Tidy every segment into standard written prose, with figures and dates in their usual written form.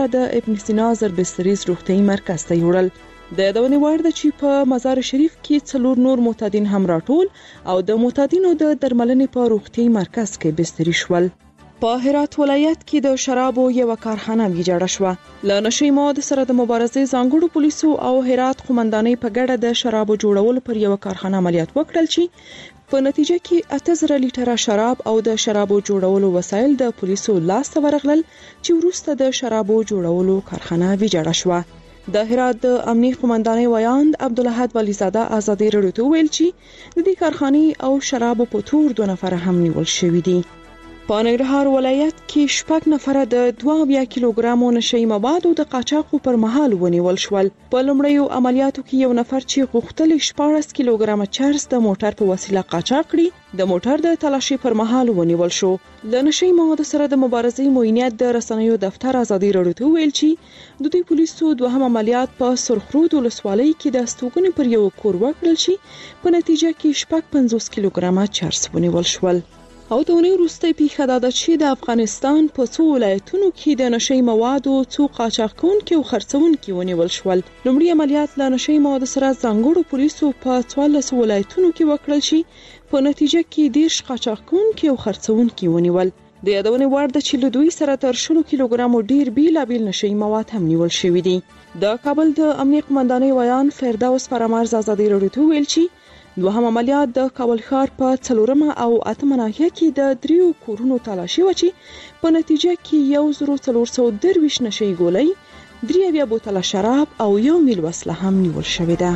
د ابن سینا زربستریز روغتیايي مرکز ته یوړل. د یادونې وړ ده چې په مزار شریف کې 4 نور معتادین هم راټول او د معتادینو د درملنې په روغتیايي مرکز کې بستري شول. په هرات ولایت کې د شرابو یو کارخانه ویجاړه شوه. له نشي موادو سره د مبارزې ځانګړو پولیسو او هرات قومندانۍ په ګډه د شرابو جوړولو پر یو کارخانه عملیات وکړل چې په نتیجه کې 8000 لیټره شراب او د شرابو جوړولو وسایل د پولیسو لاس ته ورغلل چې وروسته د شرابو جوړولو کارخانه ویجاړه شوه. د هرات د امنیه قومندانۍ ویاند عبدالاحد ولیزاده ازادي راډیو ته ویل چې د دې کارخانې او شرابو په تور 2 نفر هم نیول شوي دي. په ننګرهار ولایت کې 6 نفر د 2 کیلوګرامو نشي موادو د قاچاقو پر مهال ونیول شول. په لومړیو عملیاتو کې یو نفر چې غوښتل 14 کیلوګرام چرس د موټر په وسیله قاچاق کړي د موټر د تلاشي پر مهال ونیول شو. د نشي موادو سره د مبارزې موینیت د رسنیو دفتر ازادي راډیو ته ویل چې د دوی پولیسو دوهم عملیات په سرخرود ولسوالۍ کې د استوګنې پر یو کور وکړل چې په نتیجه کې 50 کیلوګرام چرس ونیول شول. او د اونۍ وروسته پیښه دا ده چې د افغانستان په څو ولایتونو کې د نشي موادو څو قاچاقونکي او خرڅونکي ونیول شول. لومړی عملیات له نشي موادو سره ځانګړو پولیسو په 14 ولایتونو کې وکړل چې په نتیجه کې 10 قاچاقونکي او خرڅونکي ونیول. د یادونې وړ ده چې له دوی سره تر 100 کیلوګرامو ډیر بیلابیل نشي مواد هم نیول شوي دي. د کابل د امنیه قومندانۍ ویان فردوس فرامرز ازادي راډیو ته ویل چې دوهم عملیات د کابل ښار په 4 او 8 ناحیه کې د 3 کورونو تلاشي و چې په نتیجه کې 1430 نشي ګولۍ 3 بوتله شراب او 1 میل وسله هم نیول شوې ده.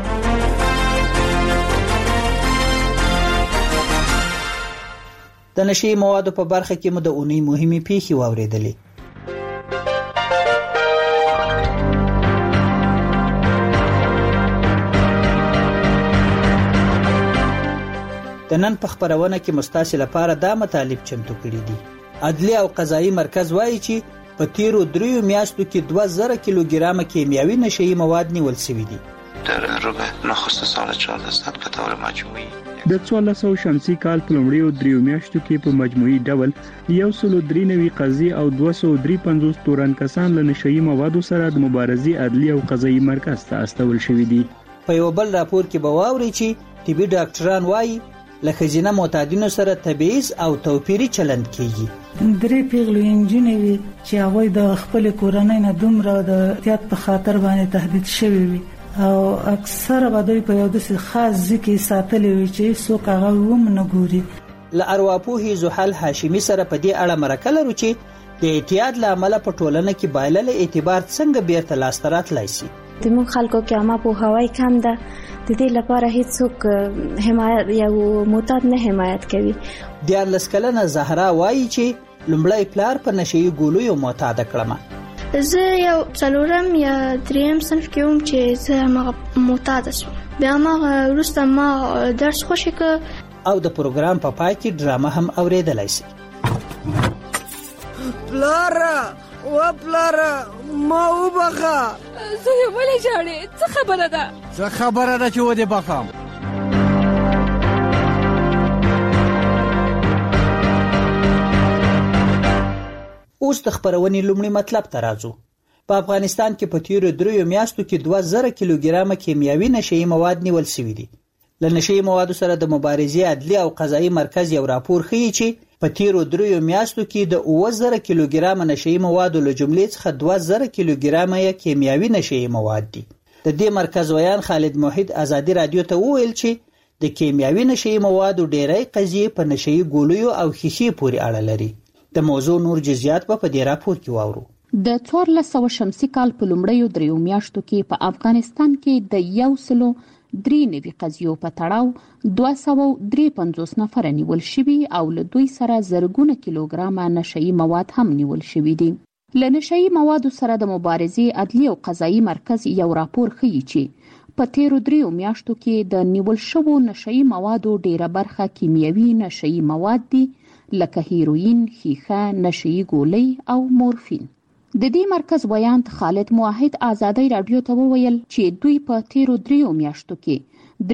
د نشي موادو په برخه کې مو د اونۍ مهمه پیښې واوریدلې. د نن په خبرونه کې مستاسل لپاره دا مطالب چمتو کړي دي. عدلي او قضایي مرکز وایي چې په تیرو 3 میاشتو کې 2000 کیلوګرام کیمیاوي نشي مواد نیول شوي دي. در ربع نخست سال 1400 په تور مجموعي د 1400 شمسي کال په لومړیو 3 میاشتو کې په مجموعي ډول 193 قضیې او 253 تورن کسان له نشي موادو سره د مبارزې عدلي او قضایي مرکز ته استول شوي دي. په یو بل راپور کې به واوري چې طبي ډاکټران وایي له خزینه معتادینو سره تبعیض او توپیری چلند کیږي. 3 پیغلو انجینې وي چې هغه د خپل کورنۍ نه دومره د احتیاط په خاطر باندې تهدید شوی وي او اکثره به دوی په یو داسې خاص ځای ساتلې وي چې څوک هغه هم نه ګوري. له ارواپوهي زحل هاشمي سره په دې اړه مرکه لرو چې د اعتیاد له امله په ټولنه کې بایلل اعتبار څنګه بیرته لاسته راتلای شي. د موږ خلکو کې عامه پوهاوی کم ده. د دې لپاره هیڅوک حمایت یا معتاد نه حمایت کوي. د لسکلنه زهرا وایي چې لومړی پلار په نشي ګولو معتاد کړم. زه یو 4 یا 3 صنف کې وم چې زه معتاد شوم. بیا ما وروسته ما درس خوښ کړ او د پروګرام په پای کې ډرامه هم اوریدلای شي. پلاره ما وبخه. زه ولې جاړې؟ څه خبره ده؟ څه خبره ده چې ودې بخم؟ اوس د خبرونې لومړی مطلب ته راځو. په افغانستان کې په تیرو 3 میاشتو کې 2000 کیلوګرام کیمیاوي نشي مواد نیول شوي دي. له نشي موادو سره د مبارزې عدلي او قضایي مرکز یو راپور ښیي چې په تیرو 3 میاشتو کې د 2000 کیلوګرام نشي موادو له جملې څخه 2000 کیلوګرام یې کیمیاوي نشي مواد دي. د دې مرکز ویان خالد موحد ازادي رادیو ته وویل چې د کیمیاوي نشي موادو ډېری قضیې په نشي ګولیو او خیشې پورې اړه لري. د موضوع نور جزئیات په دې راپور کې واورو. د 1400 شمسي کال په لومړیو 3 میاشتو کې په افغانستان کې د 193 قضیو په تړاو 253 نفر نیول شوي او له دوی سره زرګونه کیلوګرام نشئی مواد هم نیول شوي دي. له نشئی موادو سره د مبارزې عدلي او قضایي مرکز یو راپور ښیي چې په تیرو 3 میاشتو کې د نیول شوو نشئی موادو ډیره برخه کیمیاوي نشئی مواد دي لکه هیروین، خیخه، نشئی ګولۍ او مورفین. د دې مرکز ویاند خالد موحد ازادي رادیو ته وویل چې دوی په تیرو 3 میاشتو کې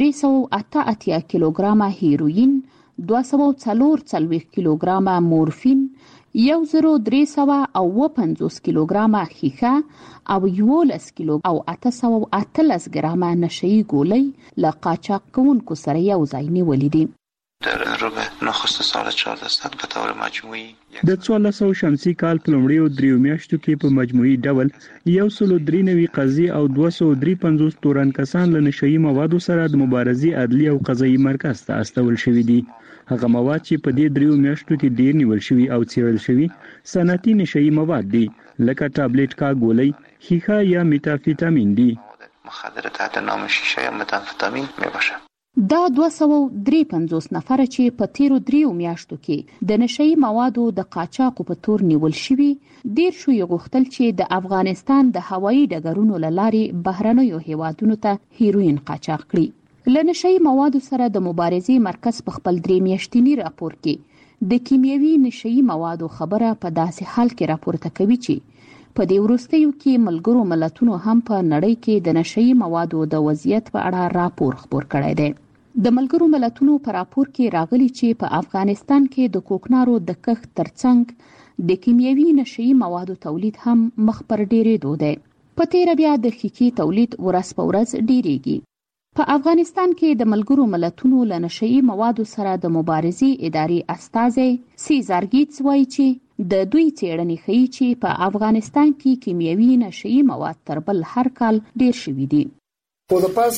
388 کیلوګرام هیروین، 244 کیلوګرام مورفین، 1350 کیلوګرامه ښیښه او 11 کیلو او 818 ګرامه نشهیي ګولۍ له قاچاق کوونکو سره یو ځای نیولې دي. در ربع نخست سال 1400 به طور مجموعی د 1400 شمسي کال په لومړیو 3 میاشتو کې په مجموعي ډول 193 قضیې او 253 تورن کسان له نشهیي موادو سره د مبارزې عدلي او قضایي مرکز ته استول شوي دي. هغه مواد چې په دې 3 میاشتو کې ډیر نیول شوي او څېړل شوي صنعتي نشهیي مواد دي لکه ټابلیټ کا ګولۍ، ښیښه یا میتافیتامین دي. مخدر تحت نام شیشه یا متامفتامین میباشه. دا 253 نفر چې په تیرو 3 میاشتو کې د نشهیي موادو د قاچاقو په تور نیول شوي، ډیر شو یې غوښتل چې د افغانستان د هوایي ډګرونو له لارې بهرنیو هیوادونو ته هیروین قاچاق کړي. له نشهیي موادو سره د مبارزې مرکز په خپل 3 میاشتني راپور کې د کیمیاوي نشهیي موادو خبره په داسې حال کې راپورته کوي چې په دې وروستیو کې ملګرو ملتونو هم په نړۍ کې د نشهیي موادو د وضعیت په اړه راپور خپور کړی دی. د ملګرو ملتونو په راپور کې راغلي چې په افغانستان کې د کوکنارو د کښت ترڅنګ د کیمیاوي نشهیي موادو تولید هم مخ پر ډیرېدو دی. په تیره بیا د ښیښې تولید ورځ په ورځ ډیریږي. په افغانستان کې د ملګرو ملتونو له نشهیي موادو سره د مبارزې ادارې استازی سیزار ګیټس وایي چې د دوی څېړنې ښیي چې په افغانستان کې کیمیاوي نشهیي مواد تر بل هر کال ډیر شوي دي. د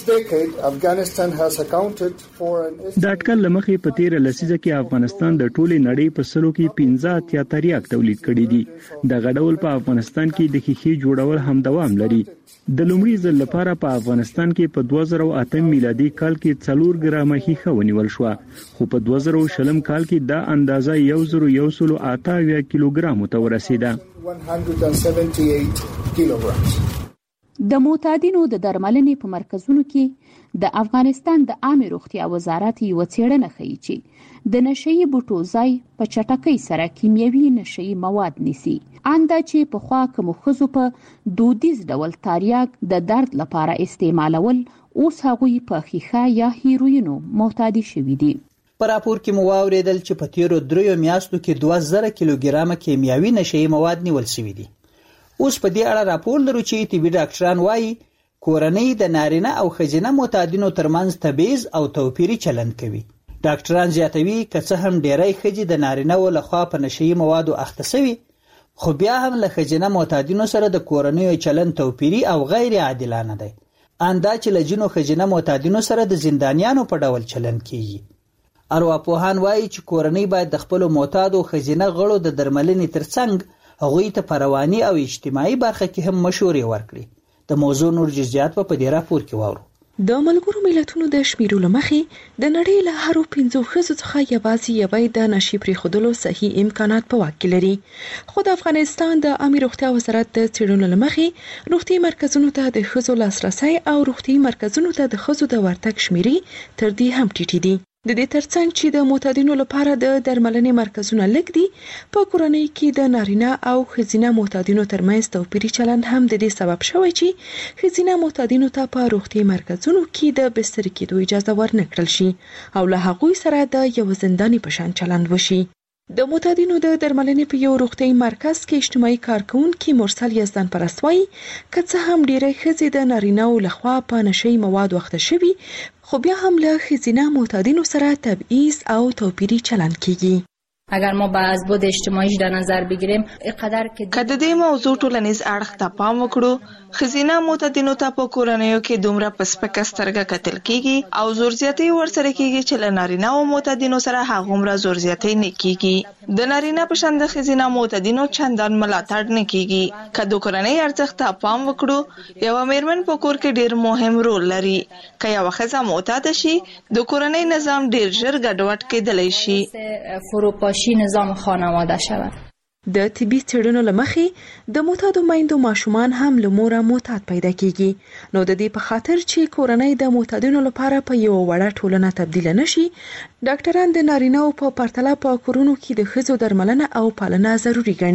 اټکل لمخې په تیره لسیزه کې افغانستان د ټولې نړۍ په سلو کې 15 تریاک تولید کړي دي. دغه ډول په افغانستان کې د ښیښې جوړول هم دوام لري. د لومړي ځل لپاره په افغانستان کې په 2008 میلادي کال کې 4 ګرامه ښیښه ونیول شو، خو په 2020 کال کې دا اندازه 1188 کیلوګرامو ته ورسیده. د معتادینو د درملنې په مرکزونو کې د افغانستان د عامه روغتیا وزارت یو څېړنه ښیي چې د نشهیي بوټو ځای په چټکۍ سره کیمیاوي نشهیي مواد نیسي. اندا چې په خوا کوم خزو په دودیز ډول تریاک د درد لپاره استعمالول، اوس هغوی په ښیښه یا هیروینو معتادي شوي دي. په راپور کې مو واوریدل چې په تیرو 3 میاشتو کې 2000 کیلوګرامه کیمیاوي نشهیي مواد نیول شوي دي. اوس په دې اړه راپور لرو چې طبي ډاکټران وایي کورنۍ د نارینه او ښځینه معتادینو ترمنځ تبعیض او توپیري چلند کوي. ډاکټران زیاتوي که څه هم ډیری ښځې د نارینه‌و لخوا په نشهیي موادو اخته شوي، خو بیا هم له ښځینه معتادینو سره د کورنیو چلند توپیري او غیر عادلانه دی. اندا چې له ځینو ښځینه معتادینو سره د زندانیانو په ډول چلند کیږي. ارواپوهان وایي چې کورنۍ باید د خپلو معتادو ښځینه غړو د درملنې ترڅنګ هغوی ته په رواني او اجتماعي برخه کې هم مشورې ورکړي. د موضوع نور جزئیات په دې راپور کې واورو. د ملګرو ملتونو د شمیرولو مخې د نړۍ له هرو 15 ښځو څخه یوازې یوې د نشي پرېښودلو صحیح امکانات په واک کې لري. خو د افغانستان د عامه روغتیا وزارت د څېړنو له مخې روغتي مرکزونو ته د ښځو لاسرسي او روغتي مرکزونو ته د ښځو د ورتګ شمیرې تر دې هم ټیټې دي. د دې ترڅنګ چې د معتادینو لپاره د درملنې مرکزونه لږ دي، په کورنۍ کې د نارینه او ښځینه معتادینو ترمنځ توپیري چلند هم د دې سبب شوی چې ښځینه معتادینو ته په روغتي مرکزونو کې د بستر کېدو اجازه ورنکړل شي او له هغوی سره د یو زنداني په شان چلند وشي. د معتادینو د درملنې په یو روغتي مرکز کې اجتماعي کارکونکي مرسل یزدان پرست وایي که څه هم ډېری ښځې د نارینه‌و لخوا په نشهیي موادو اخته شوي، خو بیا هم له ښځینه معتادینو سره تبعیض او توپیري چلند کیږي. اگر ما به ازبود اجتماعیش در نظر بگیریم اینقدر که د دې موضوع ټولنیز اړخ ته پام وکړو، ښځینه معتادینو ته په کورنیو کې دومره په سپکه سترګه کتل کیږي او زور زیاتی ورسره کیږي چې له نارینه او معتادینو سره هغومره زور زیاتی نه کیږي. د نارینه په شان د ښځینه معتادینو چندان ملاتړ نه کیږي. که د کورنۍ ارزښت ته پام وکړو، یو میرمن په کور کې ډیر مهم رول لري. که یو ښځه معتاده شي، د کورنۍ نظام ډیر ژر ګډوډ کېدلی شي. فروپاشی نظام خانواده شود. د طبي څېړنو له مخې د معتادو میندو ماشومان هم له موره معتاد پیدا کیږي. نو د دې په خاطر چې کورنۍ د معتادینو لپاره په یو وړه ټولنه تبدیل نشي، ډاکټران د نارینه‌و په پرتله په کورونو کې د ښځو درملنه او پالنه ضروري ګڼي.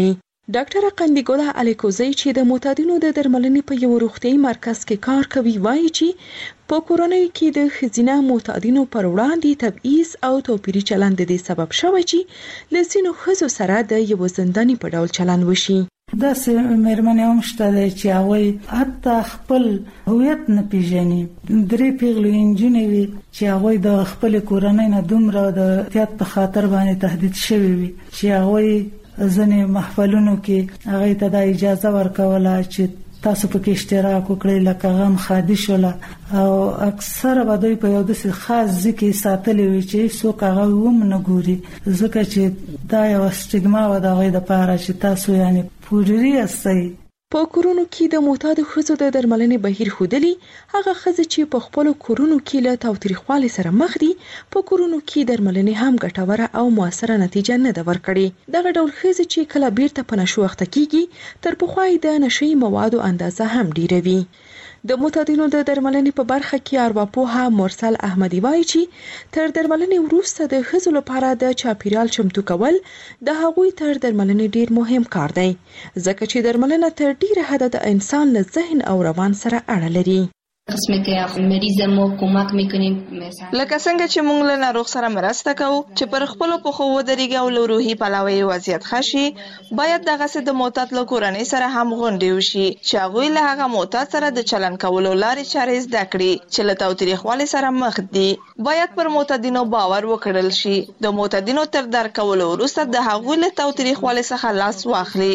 ډاکټر قندګله الیکوزی چې د معتادینو د درملنې په یو روغتیايي مرکز کې کار کوي وایي چې په کورونو کې د ښځینه معتادینو پر وړاندې تبعیض او توپیري چلند د دې سبب شوی چې له ځینو ښځو سره د یو زنداني په ډول چلند وشي. داسې مېرمنې هم شته دی چې هغوی حتی خپل هویت نه پیژني. 3 پیغلې نجونې وي چې هغوی د خپلې کورنۍ نه دومره د احتیاط په خاطر باندې تهدید شوي وي چې هغوی ځنې محفلونو کې هغه ته د اجازه ورکوله چې تاسو پکې اشتراک وکړئ لکه غم خادي شوله او اکثره به دوی په یو داسې خاص ځای کې ساتلي وي چې څوک هغه هم نه ګوري ځکه چې دا یو سټیګما وه د هغوی دپاره چې تاسو یعنې پوډري یاستئ. په کورونو کې د معتادو ښځو د درملنې بهیر ښودلي هغه ښځې چې په خپلو کورونو کې له تاوتریخوالي سره مخ دي په کورونو کې درملنې هم ګټوره او موثره نتیجه نه ده ورکړې. دغه ډول ښځې چې کله بیرته په نشو اخته کیږي تر پخوا د نشي موادو اندازه هم ډیره وي. د معتادینو د درملنې په برخه کې ارواپوه مرسل احمدي وایي چې تر درملنې وروسته د ښځو لپاره د چاپیریال چمتو کول د هغوی تر درملنې ډیر مهم کار دی ځکه چې درملنه تر ډیره حده د انسان له ذهن او روان سره اړه لري. قسمه که مریض مو کمک میکنیم لکه څنګه چې موږ له ناروغ سره مرسته کوو چې پر خپل پخو ودرېږي او له روحي پلوه یې وضعیت ښه شي باید دغسې د معتاد له کورنۍ سره هم غونډې وشي چې هغوی له هغه معتاد سره د چلند کولو لارې چارې زده کړي چې له تاوتریخوالي سره مخ دي. باید پر معتادینو باور وکړل شي. د معتادینو تر درک کولو وروسته د هغوی له تاوتریخوالي څخه لاس واخلي.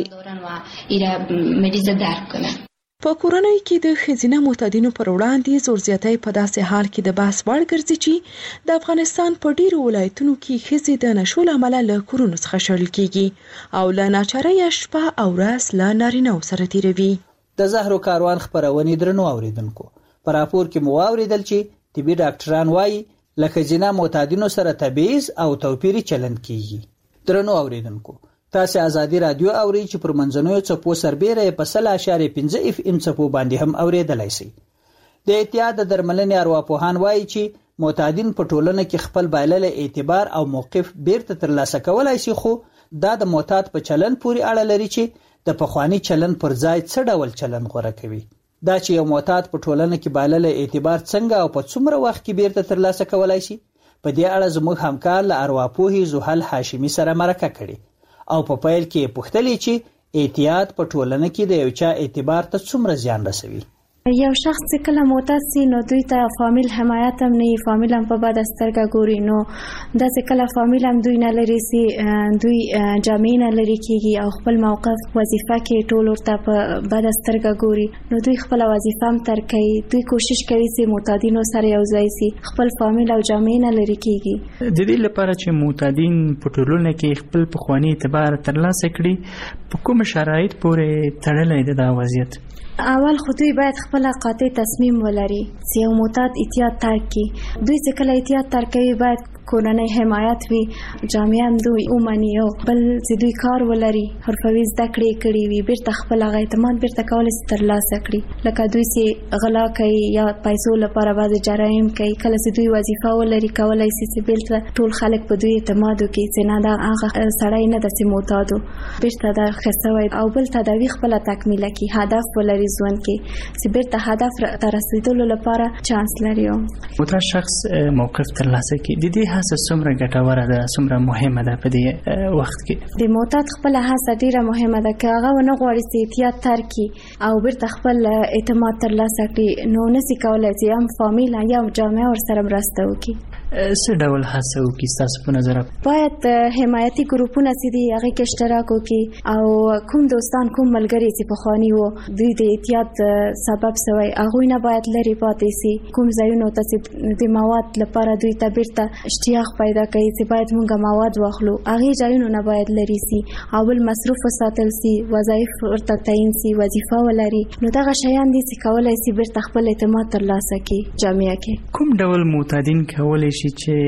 مریض درک کنه. په کورنۍ کې د ښځینه معتادینو پر وړاندې زور زیاتی په داسې حال کې د بحث وړ ګرځي چې د افغانستان په ډیرو ولایتونو کې ښځې د نشو له امله له کورونو څخه شړل کیږي او له ناچارۍ شپه او ورځ له نارینه‌و سره تیروي. د زهرو کاروان خپرونې درنو اوریدونکو په راپور کې مو واوریدل چې طبي ډاکټران وایي له ښځینه معتادینو سره تبعیض او توپیري چلند کیږي. درنو اوریدونکو تاسو ازادي رادیو اوري چې پر منځنوي څپو سربېره په 0.5 FM څپو باندې هم اوریدلای شئ. د احتیاط د درملنې ارواپوهان وایي چې معتادین په ټولنه کې خپل بایلل اعتبار او موقف بیرته ترلاسه کولای شي خو دا د معتاد په چلند پورې اړه لري چې د پخوانی چلند پر ځای څه ډول چلند غوره کوي. دا چې یو معتاد په ټولنه کې بایلل اعتبار څنګه او په څومره وخت کې بیرته ترلاسه کولای شي په دې اړه زموږ همکار له ارواپوهي زحل هاشمي سره مرکه کړې او په پیل کې پوښتلې چې احتیاط په ټولنه کې د یو چا اعتبار ته څومره زیان رسوي. یو شخص چې کله معتاد سي نو دوی ته فامیل حمایت هم نه فامیل هم په بد سترګه ګوري نو داسې کله فامیل هم دوی نه لري سي دوی جامع نه لري کیږي او خپل موقف وظیفه کې ټول ورته په بد سترګه ګوري نو دوی خپل وظیفه هم تر کوي. دوی کوشش کوي چې معتادینو سره یو ځای سي خپل فامیل او جامع نه لري کیږي. د دې لپاره چې معتادین په ټولنه کې خپل پخوانی اعتبار ترلاسه کړي په کوم شرایط پورې تړلی دی دا وضعیت؟ اول خو دوی باید خپل قاطع تصمیم ولري چې یو معتاد احتیاط ترک کړي. دوی چې کله احتیاط ترک کوي باید کورنۍ حمایت وي جامعه هم دوی ومني او بل چې دوی کار ولري حرفوي زده کړې کړي وي بیرته خپل هغه اعتماد بیرته کولی شي ترلاسه کړي. لکه دوی چې غلا کوي یا پیسو لپاره بعضې جرایم کوي کله چې دوی وظیفه ولري کولی شي چې بیرته ټول خلک په دوی اعتماد وکړي چې نه دا هغه سړی نه ده چې معتاد و بیرته دا ښه سوی او بل تداوي خپله تکمیله کړي هدف ولري ژوند کې چې بیرته هدف ته رسیدلو لپاره چانس لري. معتاد شخص موقف ترلاسه کړي د دې هڅه څومره ګټوره ده څومره مهمه ده په دې وخت کې؟ د معتاد خپله هڅه ډیره مهمه ده که هغه ونه غواړي چې احتیاط ترک کړي او بیرته خپل اعتماد ترلاسه کړي نو نشي کولی چې هم فامیل یا جامعه ورسره مرسته وکړي. څه ډول هڅه وکړي ستاسو په نظر؟ باید حمایتي ګروپونه چې دي هغې کې اشتراک وکړي او کوم دوستان کوم ملګري چې پخواني وو دوی د احتیاط سبب شوی هغوی نه باید لرې پاتې سي. کوم ځایونو ته چې د مواد لپاره دوی ته بیرته اشتیاق پیدا کوي چې باید موږ مواد واخلو هغې ځایونو نه باید لرې سي او بل مصروف وساتل سي وظایف ورته تعیین سي وظیفه ولري نو دغه شیان دي چې کولی سي بیرته خپل اعتماد ترلاسه کړي جامعه کې. کوم ډول معتادین کولی شي چې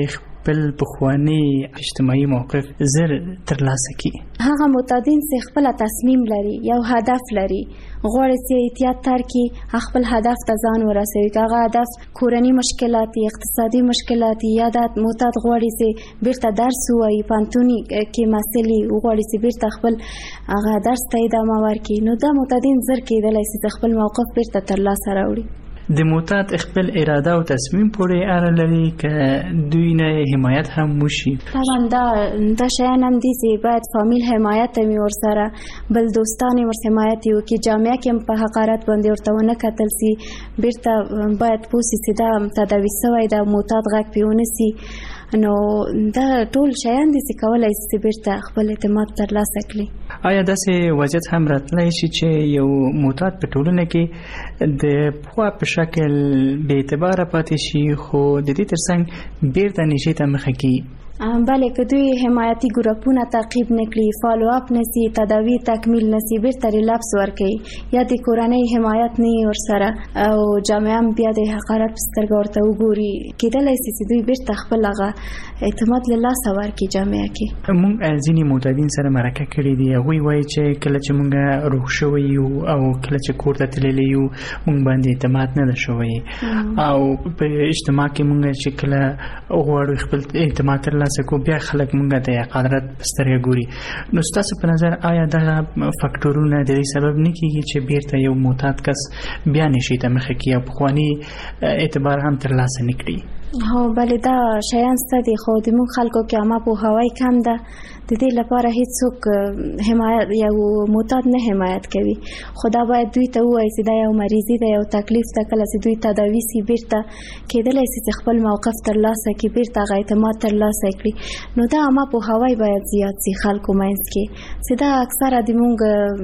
خپل پخوانی اجتماعي موقف زر ترلاسه کړي. هغه معتادین چې خپل تصمیم لري، یو هدف لري، غواړي چې احتیاط ترکي، خپل هدف ته ځان ورسوي. هغه هدف کورنی مشکلات، اقتصادي مشکلات، یا د معتاد غواړي چې بیرته درس ووایي، پانتونی کې مسلې غواړي چې بیرته خپل هغه درس ته ادامه ورکړي. نو دا معتادین زر کېدلی چې خپل موقف بیرته ترلاسه راوړي. د معتاد خپل اراده او تصمیم پورې اړه لري که دوی نه حمایت هم وشي. طبعا دا شیان هم دي چې باید فامیل حمایت هم ورسره، بل دوستان ور حمایت وکړي، جامعه کې هم په حقارت باندې ورته ونه کتل سي، بیرته باید پوسي چې دا تداوي سوی دا معتاد غږ پیونه سي. نو دا ټول شیان دي چې کولای شي بیرته خپل اعتماد ترلاسه کړي. آیا داسې وضعیت هم راتلی شي چې یو معتاد په ټولنه کې د پخوا په شکل بې اعتباره پاتې شي خو د دې ترڅنګ بیرته نشي ته مخه کړي؟ بله که دوی حمایتي ګروپونه تعقیب نکړي، فالو اپ نسی، تداوی تکمیل نسی، بیرته ریلپس ورکوي، یا د کورنۍ حمایت نه ورسره او جامعه هم بیا د حقارت په سترګه ورته وګوري، کېدلی شي چې دوی بیرته خپل هغه اعتماد له لاسه ورکړي جامعه کې. موږ ځینې معتادین سره مرکه کړي دي، هغوی وایي چې کله چې موږ روغ شوي یو او کله چې کور ته تللی یو موږ باندې اعتماد نه ده شوی، او په اجتماع کې موږ چې کله غواړو خپل اعتماد ترلاسه کو بیا خلک مونږ د قدرت سترګه ګوري. نو ستاسو په نظر آیا دغه فاکټورونه د دې سبب نه کیږي چې بیرته یو معتاد کس بیا نشي ته مخه کیږي او پخوانی اعتبار هم ترلاسه نکړي؟ هو بله دا شیان سته دي، خو د موږ خلکو کې عامه پوهاوی کم ده. د دې لپاره هیڅوک حمایت یو معتاد نه حمایت کوي، خو دا باید دوی ته ووایي چې دا یو مریضي ده، یو تکلیف ده. کله چې دوی تداوي سي بیرته کېدلی شي چې خپل موقف ترلاسه کړي، بیرته هغه اعتماد ترلاسه کړي. نو دا عامه پوهاوی باید زیات سي خلکو منځ کې، چې دا اکثره د موږ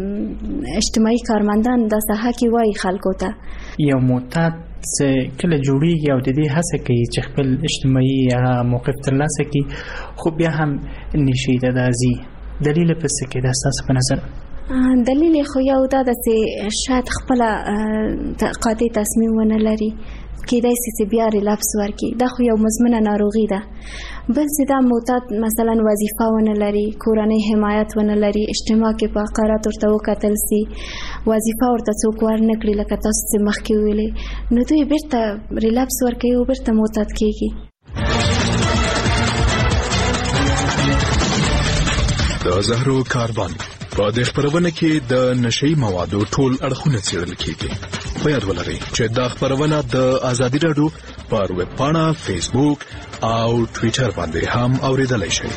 اجتماعي کارمندان دا ساحه کې وایي خلکو ته. یو معتاد کله جوړیږي او د دې هڅه کوي چې خپل اجتماعي موقف ترلاسه کړي خو بیا هم نشي ته راځي، دلیل په څه کې ده ستاسو په نظر؟ دلیل خو یو دا ده چې شاید خپل قاطع تصمیم ونه لري، کېدای شي چې بیا ریلپس ورکړي. دا خو یو مزمنه ناروغي ده. بل چې دا معتاد مثلا وظیفه ونه لري، کورنۍ حمایت ونه لري، اجتماع کې په حقارت ورته وکتل سي، وظیفه ورته څوک ورنه کړي لکه تاسو چې مخکې ویلې، نو دوی بیرته ریلپس ورکوي او بیرته معتاد کېږي. د زهرو کاروان په دې خبرونه کې د نشئی موادو ټول اړخونه څېړل کېږي. په یاد ولرئ چې دا خبرونه د ازادي راډیو پر ویب پاڼه، فیسبوک او ټویټر باندې هم اوریدلای شئ.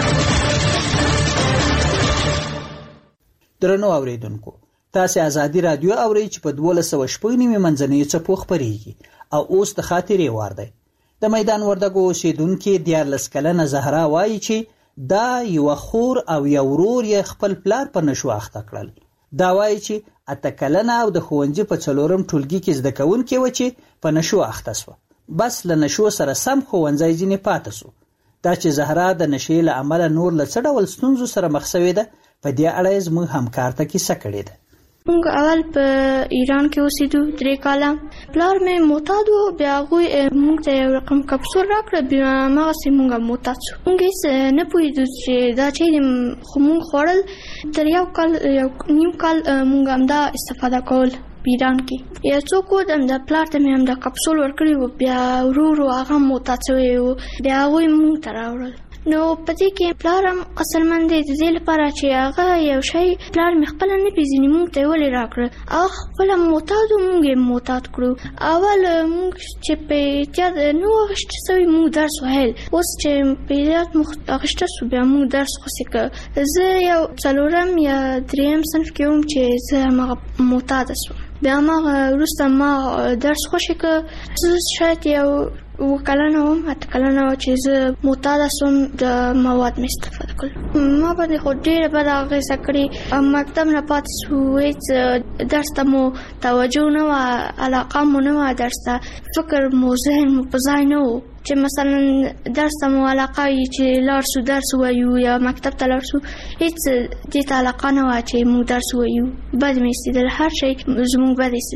درنو اوریدونکو، تاسو ازادي راډیو اورئ چې په 12:09 منځنۍ څپو خبريږي او اوس د خاطرې وار دی. د میدان وردګو اوسیدونکو 14 کلنه زهرا وایي چې دا یو خور او یو ورور یې خپل پلار په نشو اخته کړل. دا وایي چې 8 کلنه او د ښوونځي په 4م ټولګي کې زده کوونکې و چې په نشو اخته شو. بس له نشو سره سم ښوونځی ځینې پاتې شو. دا چې زهرا د نشې له امله نور له څه ډول ستونزو سره مخ شوې ده، په دې اړه زموږ همکار ته کیسه کړې ده. موږ اول په ایران کې اوسېدو 3 کاله. پلار مې معتاد و، بیا هغوی موږ ته یو رقم کپسول راکړه، بیا هماغسې موږ معتاد شو. موږ هېڅ نه پوهېدو چې دا چیرې، خو موږ خوړل. تر یو نیم کال موږ همدا استفاده کول په ایران کې. یو څوک و د پلار ته مې همدا کپسول ورکړی و، بیا ورو ورو هغه معتاد شوی و، بیا هغوی موږ ته راوړل. نو په دې کې پلار هم قصرمند دی، د دې لپاره چې هغه یو شی پلار مې خپله نه پېژني، موږ ته یې ولې راکړه. هغه خپله معتاد و، موږ یې معتاد کړو. اول موږ چې په احتیاط نه و اخیسته سوي، موږ درس ویل. اوس چې په احتیاط موږ اخیسته سو، بیا موږ درس خوسې که. زه یو 4م یا 3م صنف کې وم چې زه هماغه معتاده سوم. بیا هماغه وروسته ما درس خوښې که. زه شاید یو 7 کلنه وم، 8 کلنه وه چې زه معتاده سوم، د مواد مې استفاده کړل. ما باندې خو ډېره بده اغېزه کړې. مکتب نه پاتې سو، هېڅ درس ته مو توجه نه وه، علاقه مو نه وه درس ته، فکر مو ذهن مو په ځای نه و چې مثلا درس ته مو علاقه وي چې لاړ سو درس ووایو یا مکتب ته لاړ سو. هېڅ دې ته علاقه نه وه چې موږ درس ووایو. بد مې ایستېدل، هر شی زموږ بد ایستېدل.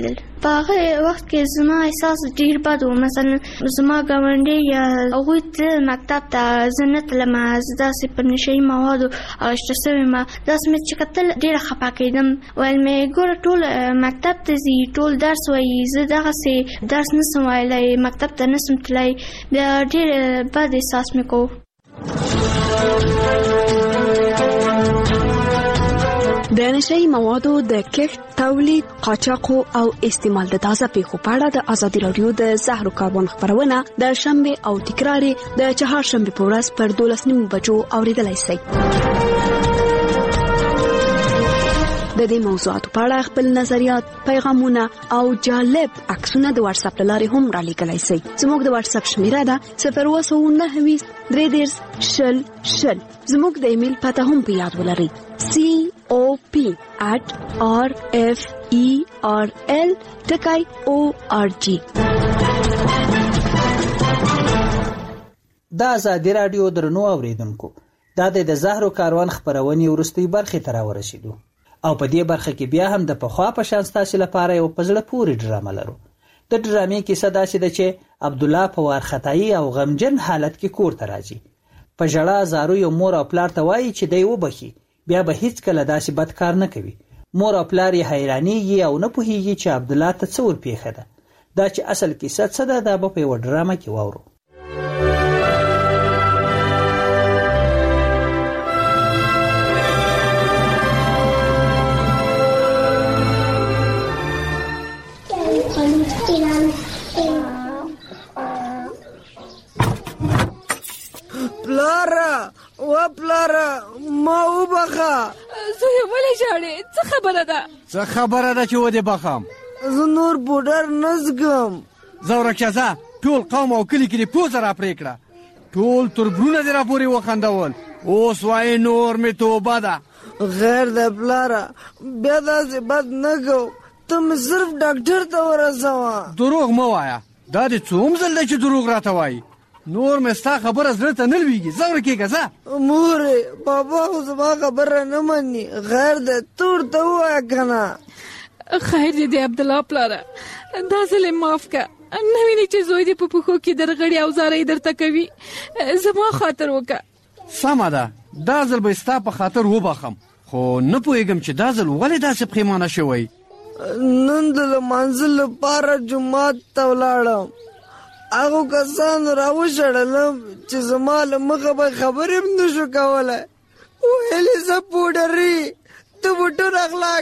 په هغه وخت کې زما احساس ډیر بد و. مثلا زما ګاونډي یا هغوی ته مکتب ته زه نه تلم، زه داسې په نشهیي موادو اخیسته سوې یم. داسې مې چې کتل ډېره خفه کېدم. ویل مې ګوره ټول مکتب ته ځي، ټول درس وایي، زه دغسې درس نسم ویلی، مکتب ته نسم تللی. بیا ډېر بد احساس مې کوو. د نشهیي موادو د کښت، تولید، قاچاقو او استعمال د تازه پیښو په اړه د ازادي راډیو د زهرو کاروان خپرونه د شنبه او تکرار د چهارشنبه په ورځ پر 12:30 بجو اوریدلای شئ. د دې موضوعاتو په اړه خپل نظریات، پیغامونه او جالب عکسونه د واتس اپ لارې هم را لیږلی شئ. زموږ د واتس اپ شمیره ده 029 310 زموږ د ایمیل پته هم په یاد ولرئ: cop@referl.org. د ازادي راډیو درنو اوریدونکو، دا د زهرو کاروان خپرونې وروستۍ برخې ته راورسېدو او په دې برخه کې بیا هم د پخوا په شان ستاسو لپاره یو په زړه پورې ډرامه لرو. د ډرامې کیسه داسې ده چې عبدالله په وارخطایي او غمجن حالت کې کور ته راځي. په ژړا زارو یو مور او پلار ته وایي چې دی وبخي، بیا به هیڅ کله داسې بد کار نه کوي. مور او پلار یې حیرانېږي او نه پوهېږي چې عبدالله ته څه ورپېښه ده. دا چې اصل کیسه څه ده دا به په یوه ډرامه کې واورو. پلاره ما وبخه. زوی ولې ژاړې؟ څه خبره ده؟ څه خبره ده چې ودې بخم؟ زه نور پوډر نه څښم. ځه ورکشه ځه، ټول قوم او کلي کې دې پوزه را پرې کړه، ټول تربرونه دې را پورې وخندول. اوس وایي نور مې توبه ده. غیر ده پلاره، بیا داسې بد نه کو، ته مې صرف ډاکټر ته ورسوه. دروغ مه وایه، دا دې څوم ځل دی چې دروغ راته وایي؟ نور مې ستا خبره زړه ته نه لویږي. ځه ورکېږه ځه. مورې بابا خو زما خبره نه مني. غیر ده ته ورته ووایه که نه. خیر دې دی عبدالله پلاره، دا ځل یې معاف که. نه وینې چې زوی دې په پښو کې درغړي او زارۍ درته کوي. زما خاطر وکړه. سمه ده، دا ځل به ستا په خاطر وبخم، خو نه پوهېږم چې دا ځل ولې داسې پښیمانه شوی. نن د لمانځه لپاره جومات ته ولاړم، هغو کسانو راوشړلم چې زما له مخه به خبرې هم نه شو کولی. ویلې زه پوډري، ته بوټونه اغلا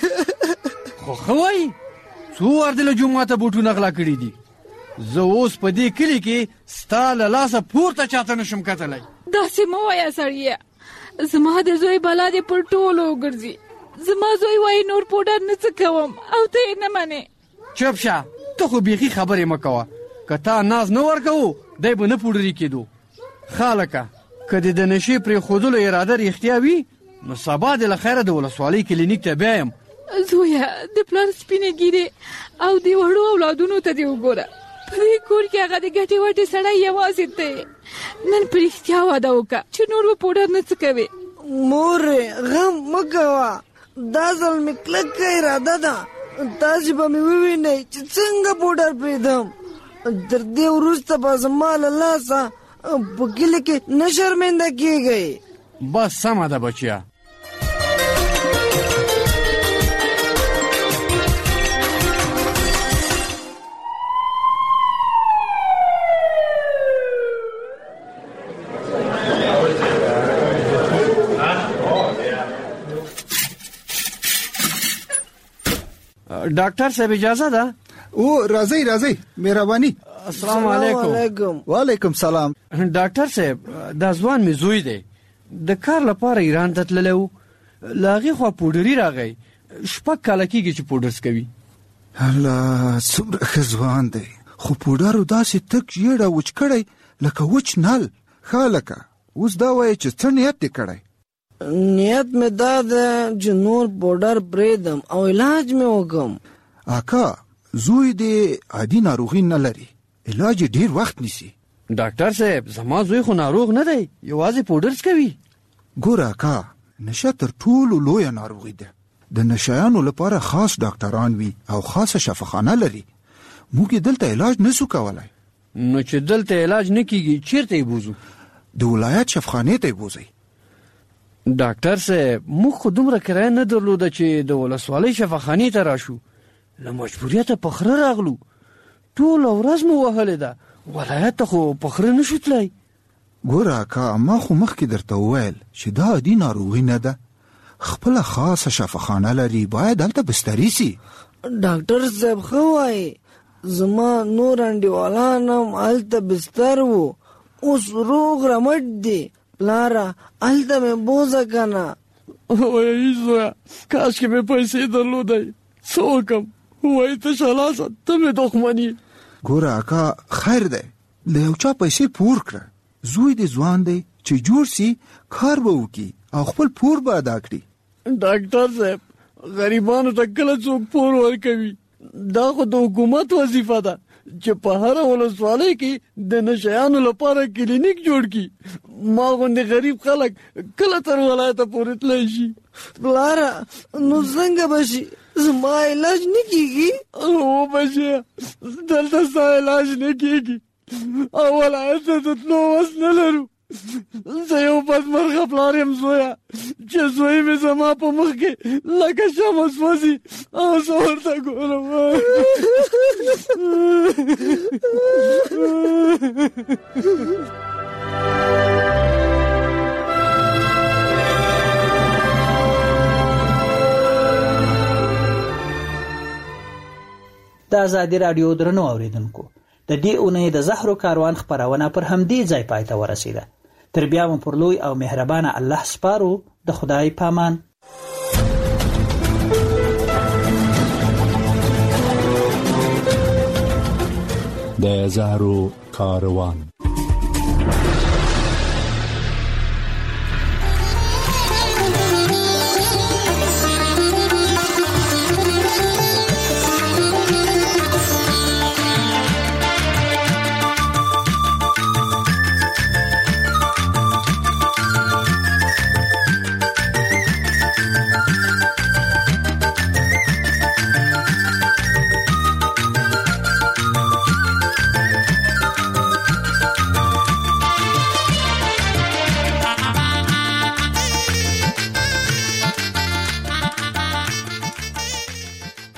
کوې. خو ښه وایي، څو وار دې له جوماته بوټونه اغلا کړي دي؟ زه اوس په دې کلي کې ستا له لاسه پورته چاته نشم کتلی. داسې مه وایه سړیه، زما د زوی بلا دې پر ټولو وګرځي. زما زوی وایي نور پوډر نه څه کوم او ته یې نه منې. چپ شه، ته خو بیخي خبرې مه کوه. که تا ناز نه ورکوو دی به نه پوډري کېدو. خالکه که دې د نشې پرېښودلو اراده رښتیا وي نو سبا دې له خیره د ولسوالۍ کلینیک ته بیایم. زویه د پلار سپینې ګیرې او د وړو اولادونو ته دې وګوره. په دې کور کې هغه د ګټې وټې سړی یوازې دی. نن په رښتیا واده وکړه چې نور به پوډر نه څه کوې. مورې غم مه کوه، دا ځل مې کلکه اراده ده. تاسې به مې ووینئ چې څنګه پوډر پرېږدم. تر دې وروسته به زما له لاسه په کلي کې نه شرمنده کېږئ. بس سمه ده بچیه. ډاکټر صاحب اجازه ده؟ او راځئ مهرباني. السلام علیکم. وعلیکم سلام. ډاکټر صاحب دا ځوان مې زوی دی، د کار لپاره ایران ته تللی و، له هغې خوا پوډري راغی. 6 کاله کېږي چې پوډر څکوي. الله څومره ښه ځوان دی، خو پوډرو داسې تک ژېړه وچ کړی لکه وچ نل. خالکه اوس دا وایي چې څه نیت دې کړی؟ نیت مې دا ده چې نور پوډر پرېږدم او علاج مې وکړم. اکا زوی دې عادي ناروغي نه لري، علاج ډیر وخت نیسي. ډاکټر صاحب زما زوی خو ناروغ نه دی، یوازې پوډر څکوي. ګوره اکا، نشه تر ټولو لویه ناروغي ده. د نشایانو لپاره خاص ډاکټران وي او خاصه شفاخانه لري. موږ دلته علاج نشو کولای. نو چې دلته علاج نه کیږي چیرته بوزو؟ د ولایت شفاخانه ته بوزي. ډاکټر صاحب موږ خو دومره کرایه نه درلوده چې د ولسوالۍ شفاخانې ته راشو. له مجبوریته په خره راغلو. ټوله ورځ مو وهلې ده. ولایت ته خو په خره نشو تلای. ګوره اکا ما خو مخکې درته وویل چې دا عادي ناروغي نه ده. خپله خاصه شفاخانه لري، باید هلته بستري سي. ډاکټر صاحب ښه وایي، زما نور انډیوالان هم هلته بستر وو، اوس روغ رمټ دي. پلاره هلته مې بوزه که نه. وایي زویه کاشکې مې پیسې درلودی، څه وکړم؟ وایي ته شلاسه ته مې دښمن یې. ګوره اکا خیر دی، له یو چا پیسې پور کړه. زوی دې ځوان دی چې جوړ سي، کار به وکړي او خپل پور به ادا کړي. ډاکټر صاحب غریبانو ته کله څوک پور ورکوي؟ دا خو د حکومت وظیفه ده چې په هره ولسوالۍ کې د نشایانو لپاره کلینیک جوړ کړي. ما غوندې غریب خلک کله تر ولایته پورې تللی شي؟ پلاره نو څنګه به شي؟ زما علاج نه کیږي؟ هو بچیه دلته ستا علاج نه کیږي او ولایت ته د تلو وس نه لرو. زه یو بدمرغه پلار یم زویه چې زوی مې زما په مخ کې لکه شمع سوځي او زه ورته ګورم. د ازادي راډیو درنو اوریدونکو، د دې اونۍ د زهرو کاروان خپرونه پر همدې ځای پای ته ورسیده. تر بیا مو پر لوی او مهربانه الله سپارو. د خدای پامان. د زهرو کاروان.